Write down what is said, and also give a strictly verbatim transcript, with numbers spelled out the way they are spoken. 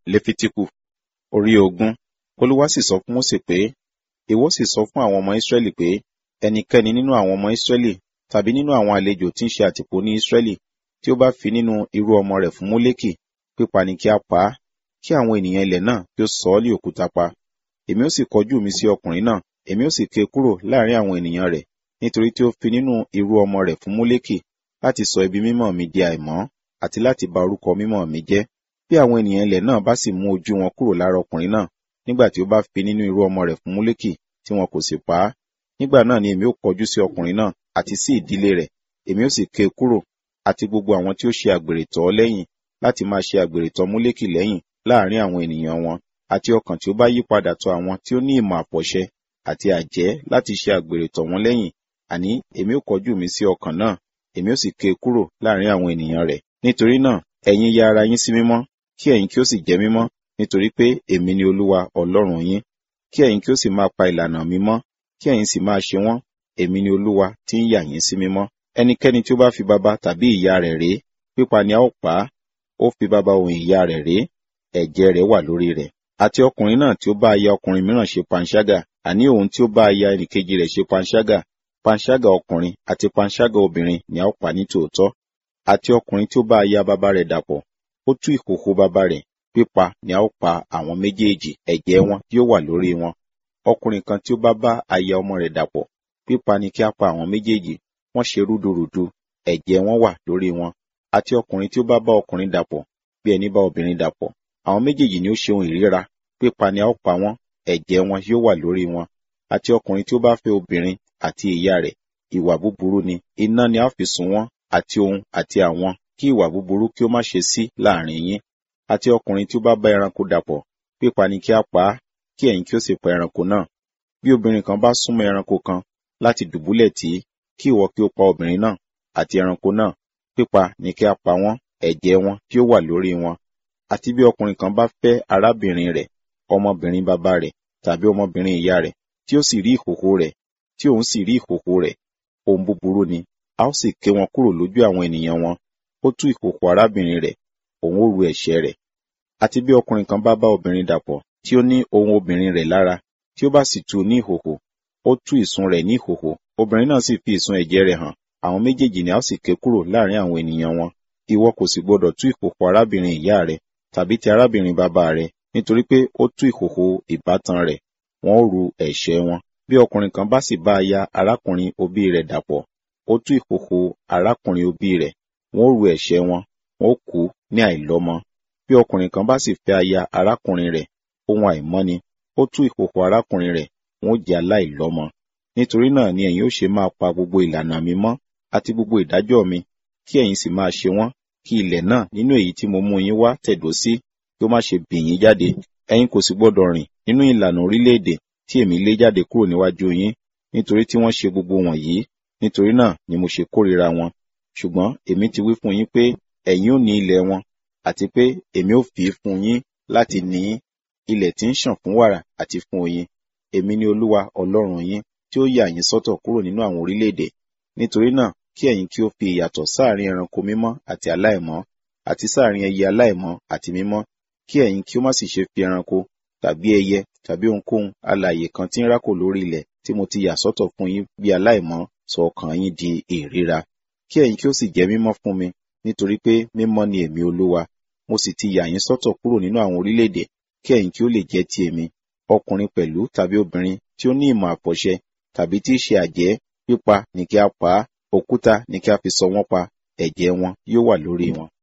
Léfítíkù orí ogún. Olúwa sì sọ fún Mósè pé, ìwọ sì sọ fún àwọn ọmọ Ísírẹ́lì pé, ẹnikẹ́ni nínú àwọn ọmọ Ísírẹ́lì tàbí nínú àwọn àlejò tí ń ṣe àtìpó ní Ísírẹ́lì tí ó bá fi nínú irú ọmọ rẹ̀ fún Mólékì, pípa ni kí a pa á, kí àwọn ènìyàn ilẹ̀ náà kí ó sọ ọ́ lé òkúta pa. Èmi ó sì kọjú mi sí ọkùnrin náà, èmi ó sì ké kúrò láàrin àwọn ènìyàn rẹ̀, nítorí tí ó fi nínú irú ọmọ rẹ̀ fún Mólékì láti sọ ibi mímọ́ mi di àìmọ́ àti láti ba orúkọ mímọ́ mi jẹ́. Bí àwọn ènìyàn ilẹ̀ náà bá sì mú ojú wọn kúrò lára ọkùnrin náà, nígbà tí ó bá fi nínú irú ọmọ rẹ̀ fún Mólékì tí wọn kò sì pa á, nígbà náà ni èmi ó kọjú sí ọkùnrin náà àti sí ìdílé rẹ̀, èmi ó sì ké kúrò, àti gbogbo àwọn tí ó ṣe àgbèrè tọ̀ ọ́ lẹ́yìn láti máa ṣe àgbèrè tọ̀ Mólékì lẹ́yìn láàrin àwọn ènìyàn wọn, àti ọkàn tí ó bá yí padà tọ̀ àwọn tí ó ní ìmọ̀ àpọ̀ṣẹ àti àjẹ́ láti ṣe àgbèrè tọ̀ wọ́n lẹ́yìn, àní èmi ó kọjú mi sí ọkàn náà, èmi ó sì ké kúrò láàrin àwọn ènìyàn rẹ̀. Nítorí náà, ẹ̀yin ya ara yín sí mímọ́, kí ẹ̀yin kí ó sì jẹ́ mímọ́, nítorí pé èmi ni Olúwa Ọlọ́run yín. Kí ẹ̀yin kí ó sì máa pa ìlànà mi mọ́, kí ẹ̀yin sì máa ṣe wọ́n, èmi ni Olúwa tí ń yà yín sí mímọ́. Ẹnikẹ́ni tí ó bá fi baba tàbí ìyá rẹ̀ ré, pípa ni a ó pa á, ó fi baba òun ìyá rẹ̀ ré, ẹ̀jẹ̀ rẹ̀ wà lórí rẹ̀. Àti ọkùnrin náà tí ó bá aya ọkùnrin mìíràn ṣe panṣágà, àní òun tí ó bá aya ẹnìkejì rẹ̀ ṣe panṣágà, panṣágà ọkùnrin àti panṣágà obìnrin ni a ó pa ní tòótọ́. Àti ọkùnrin tí ó bá aya baba rẹ̀ dàpọ̀, ó tú ìhòhò baba rẹ̀, pípa ni a ó pa àwọn méjèèjì, ẹ̀jẹ̀ wọn yóò wà lórí wọn. Ọkùnrin kan tí ó bá bá aya ọmọ rẹ̀ dàpọ̀, pípa ni kí a pa àwọn méjèèjì, wọ́n ṣe rúdurùdu, ẹ̀jẹ̀ wọn wà lórí wọn. Àti ọkùnrin tí ó bá bá ọkùnrin dàpọ̀, bí ẹni bá obìnrin dàpọ̀, àwọn méjèèjì ni ó ṣe ohun ìríra, pípa ni a ó pa wọ́n, ẹ̀jẹ̀ wọn yóò wà lórí wọn. Àti ọkùnrin tí ó bá fẹ́ obìnrin àti ìyá rẹ̀, ìwà búburú ni, iná ni a fi sun wọ́n, àti òun àti àwọn, kí ìwà búburú kí ó má ṣe sí láàrin yín. Àti ọkùnrin tí ó bá bá ẹranko dàpọ̀, pípa ni kí a pa á, kí ẹ̀yin kí ó sì pa ẹranko náà. Bí obìnrin kan bá súnmọ́ ẹranko kan láti dùbúlẹ̀ tì í, kí ìwọ kí ó pa obìnrin náà àti ẹranko náà, pípa ni kí a pa wọ́n, ẹ̀jẹ̀ wọn kí ó wà lórí wọn. Àti bí ọkùnrin kan bá fẹ́ arábìnrin rẹ̀, ọmọbìnrin bàbá rẹ̀ tàbí ọmọbìnrin ìyá rẹ̀, tí ó sì rí ìhòhò rẹ̀, tí òun sì rí ìhòhò rẹ̀, ohun búburú ni, a ó sì ké wọn kúrò lójú àwọn ènìyàn wọn. Ó tú ìhòhò arábìnrin rẹ̀, òun ó ru ẹ̀ṣẹ̀ rẹ̀. Àti bí ọkùnrin kan bá bá obìnrin dàpọ̀, tí ó ní ohun obìnrin rẹ̀ lára, tí ó bá sì tú ní ìhòhò, ó tú ìsun rẹ̀ ní ìhòhò, obìnrin náà sì fi ìsun ẹ̀jẹ̀ rẹ̀ hàn, àwọn méjèèjì ni a ó sì ké kúrò láàrin àwọn ènìyàn wọn. Ìwọ kò sì gbọdọ̀ tú ìhòhò arábìnrin ìyá rẹ̀ tàbí ti arábìnrin bàbá rẹ̀, nítorí pé ó tú ìhòhò ìbátan rẹ̀, wọn ó ru ẹ̀ṣẹ̀ wọn. Bí ọkùnrin kan bá sì bá aya arákùnrin òbí rẹ̀ dàpọ̀, ó tú ìhòhò arákùnrin òbí rẹ̀, wọn ó ru ẹ̀ṣẹ̀ wọn, wọn ó kú ní àìlọ́mọ. Bí ọkùnrin kan bá sì fẹ́ aya arákùnrin rẹ̀, ohun àìmọ́ ni, ó tú ìhòhò arákùnrin rẹ̀, wọn ó jẹ́ aláìlọ́mọ. Nítorí náà ni ẹ̀yin ó ṣe máa pa gbogbo ìlànà mi mọ́ àti gbogbo ìdájọ́ mi, kí ẹ̀yin sì máa ṣe wọ́n, kí ilẹ̀ náà nínú èyí tí mo mú yín wá tẹ̀dó sí, kí ó má ṣe bì yín jáde. Ẹ̀yin kò sì gbọdọ̀ rìn nínú ìlànà orílẹ̀-èdè tí èmi lé jáde kúrò níwájú yín, nítorí tí wọ́n ṣe gbogbo wọ̀nyí. Nítorí náà ni mo ṣe kórìíra wọn. Ṣùgbọ́n èmi ti wí fún yín pé ẹ̀yin ó ní ilẹ̀ wọn, àti pé èmi ó fi fún yín láti ní ilẹ̀ tí ń ṣàn fún wàrà àti fún oyin. Èmi ni Olúwa Ọlọ́run yín, tí ó yà yín sọ́tọ̀ kúrò nínú àwọn orílẹ̀-èdè. Nítorí náà, kí ẹ̀yin kí ó fi ìyàtọ̀ sáàrin ẹranko mímọ́ àti aláìmọ́, àti sáàrin ẹyẹ aláìmọ́ àti mímọ́, kí ẹ̀yin kí ó má sì ṣe fi ẹranko tàbí ẹyẹ tàbí ohunkóhun alààyè kan tí ń rákò lórí ilẹ̀ tí mo ti yà sọ́tọ̀ fún yín bí aláìmọ́ sọ ọkàn yín di ìríra. Kí ẹ̀yin kí ó sì jẹ́ mímọ́ fún mi, nítorí pé mímọ́ ni èmi Olúwa. Mo sì ti yà yín sọ́tọ̀ kúrò nínú àwọn orílẹ̀-èdè, kí ẹ̀yin kí ó lè jẹ́ ti èmi. Ọkùnrin pẹ̀lú tàbí obìnrin tí ó ní ìmọ̀ àpọ̀ṣẹ tàbí tí í ṣe àjẹ́, pípa ni kí a pa á, òkúta ni kí a fi sọ wọ́n pa, ẹ̀jẹ̀ wọn yóò wà lórí wọn.